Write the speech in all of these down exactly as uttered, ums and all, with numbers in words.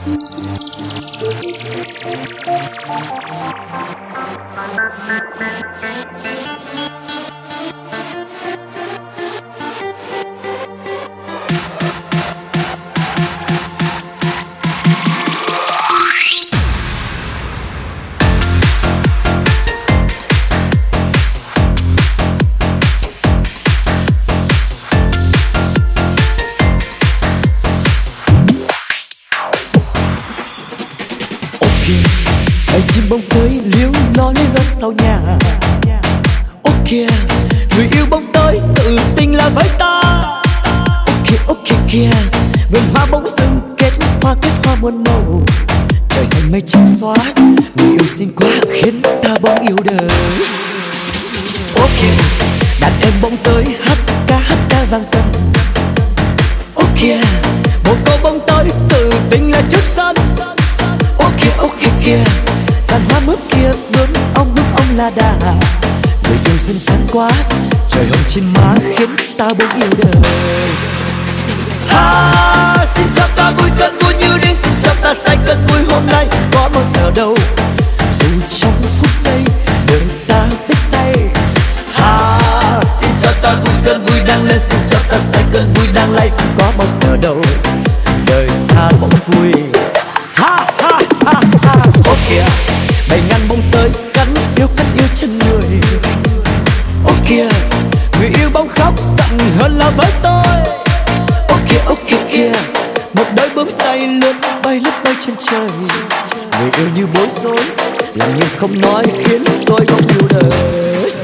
Bầy chim bông tới liếu lo lên lót sau nhà. Ô kìa, người yêu bông tới tự tình là với ta. Ô kìa, ô kìa kìa, vườn hoa bỗng dưng kết hoa kết hoa muôn màu. Trời xanh mây trắng xóa, người yêu xinh quá khiến ta bỗng yêu đời. Ô kìa, đàn em bỗng tới hát ca hát ca vang dần. Ô kìa, một cô bỗng tới tự tình là trước sân. Ô kìa, ô kìa kìa, dàn hoa mướp kia bướm ông bướm ông là đà. Người yêu duyên sáng quá, trời hồng trên má khiến ta bỗng yêu đời. Ha, xin cho ta vui cơn vui như đi, xin cho ta say cơn vui hôm nay có bao giờ đâu. Dù trong phút giây đời ta biết say. Ha, xin cho ta vui cơn vui đang lên, xin cho ta say cơn vui đang lay có bao giờ đâu. Đời ta bỗng vui. Ha ha ha ha. Ô kìa, bầy ngàn bông tới cắn yêu cắn yêu chân người. Ô kìa, người yêu bỗng khóc giận hơn là với tôi. Ô kìa, ô kìa kìa, một đôi bướm say lướt bay lướt bay trên trời. Người yêu như bối rối, làm như không nói khiến tôi bỗng yêu đời.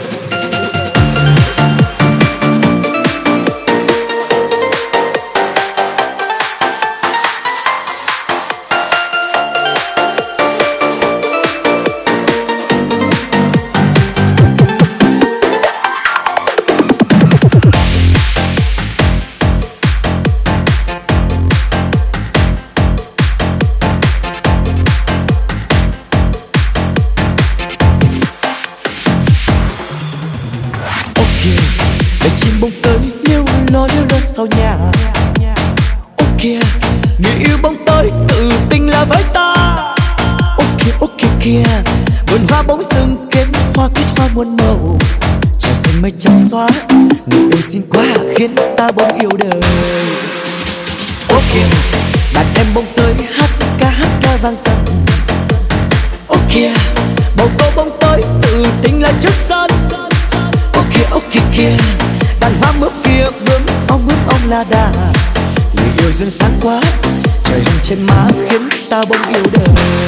Bầy chim bông tới liêu lo liêu lo sau nhà. Ô kìa, người yêu bông tới tự tình là với ta. Ô kìa, ô kìa kìa, vườn hoa bỗng dưng kết hoa kết hoa muôn màu. Trời xanh mây trắng xóa, người yêu xinh quá khiến ta bỗng yêu đời. Ô kìa, đàn em bông tới hát ca hát ca vang dần. Ô kìa, bầu cô bông tới tự tình là trước sân. Ô kìa, ô kìa kìa, dàn hoa mướp kia bướm ông bướm ông là đà. Người yêu duyên sáng quá, trời hồng trên má khiến ta bỗng yêu đời.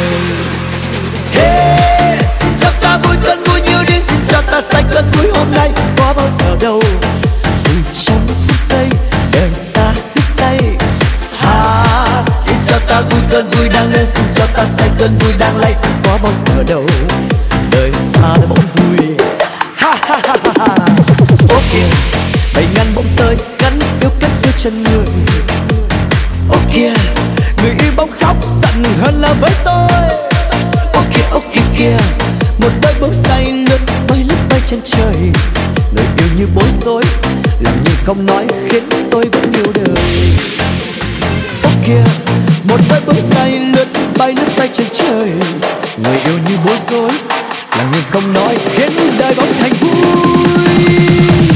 Hey, xin cho ta vui cơn vui như đi, xin cho ta say cơn vui hôm nay có bao giờ đâu. Dù trong phút giây đời ta biết say. Ha, xin cho ta vui cơn vui đang lên, xin cho ta say cơn vui đang lay có bao giờ đâu. Đời ta bỗng vui. Ha ha ha ha. Ô kìa, bầy ngàn bỗng tới cắn yêu cắn yêu chân người. Ô kìa, người yêu bỗng khóc giận hơn là với tôi. Ô kìa, ô kìa kìa, một đôi bướm say lướt bay lướt bay trên trời. Người yêu như bối rối, làm như không nói khiến tôi vẫn yêu đời. Ô kìa, một đôi bướm say lướt bay lướt bay trên trời. Người yêu như bối rối, làm như không nói khiến đời bỗng thành vui.